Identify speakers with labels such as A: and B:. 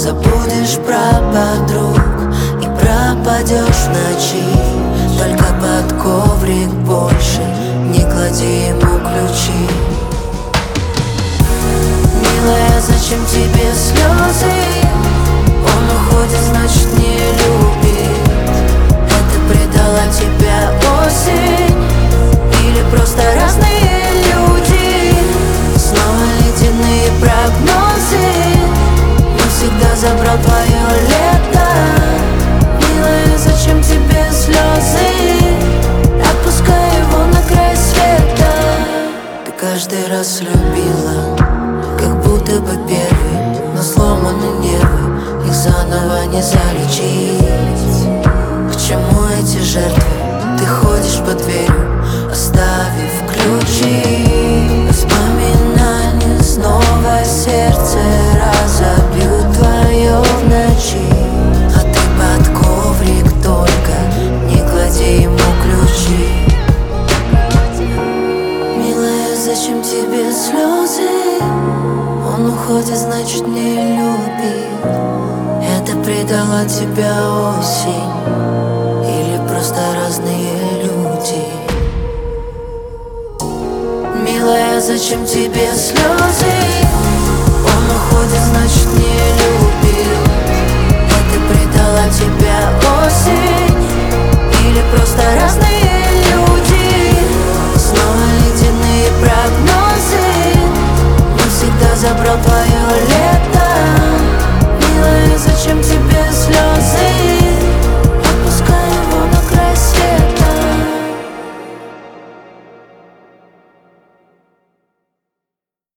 A: Забудешь про подруг и пропадешь в ночи. Только под коврик больше не клади ему ключи. Милая, зачем тебе слезы? Он уходит, значит не любит. Это предала тебя осень или просто разные люди? Снова ледяные прогнозы, навсегда забрал твое лето. Милая, зачем тебе слезы? Отпускай его на край света. Ты каждый раз любила, как будто бы первый, но сломаны нервы, их заново не залечить. К чему эти жертвы? Ты ходишь по дверью, оставив ключи. Воспоминания снова сердце разобьют твое в ночи. А ты под коврик только не клади ему ключи. Милая, зачем тебе слезы? Он уходит, значит не любит. Это предала тебя осень или просто разные люди? Милая, зачем тебе слезы? Он уходит, значит не любит. Это предала тебя осень или просто разные люди? Снова ледяные прогнозы, навсегда забрал твое лето. Милая, зачем тебе слезы?